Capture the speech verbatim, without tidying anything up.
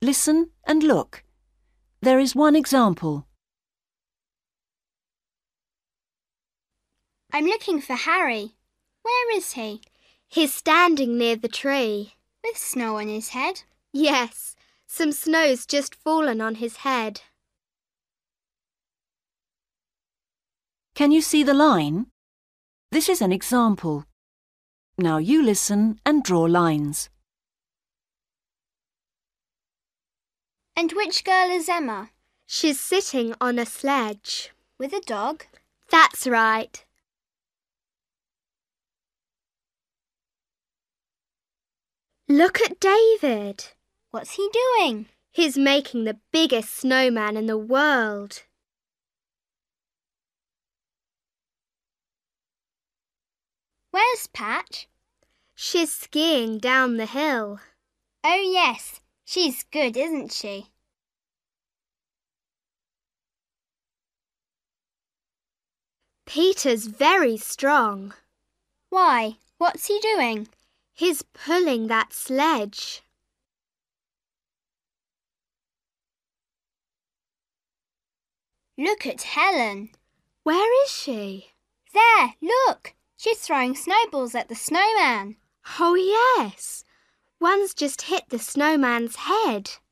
Listen and look. There is one example. I'm looking for Harry. Where is he? He's standing near the tree. With snow on his head? Yes, some snow's just fallen on his head. Can you see the line? This is an example. Now you listen and draw lines. And which girl is Emma? She's sitting on a sledge. With a dog? That's right. Look at David. What's he doing? He's making the biggest snowman in the world. Where's Pat? She's skiing down the hill. Oh yes, she's good, isn't she? Peter's very strong. Why? What's he doing? He's pulling that sledge. Look at Helen. Where is she? There, look. She's throwing snowballs at the snowman. Oh, yes. One's just hit the snowman's head.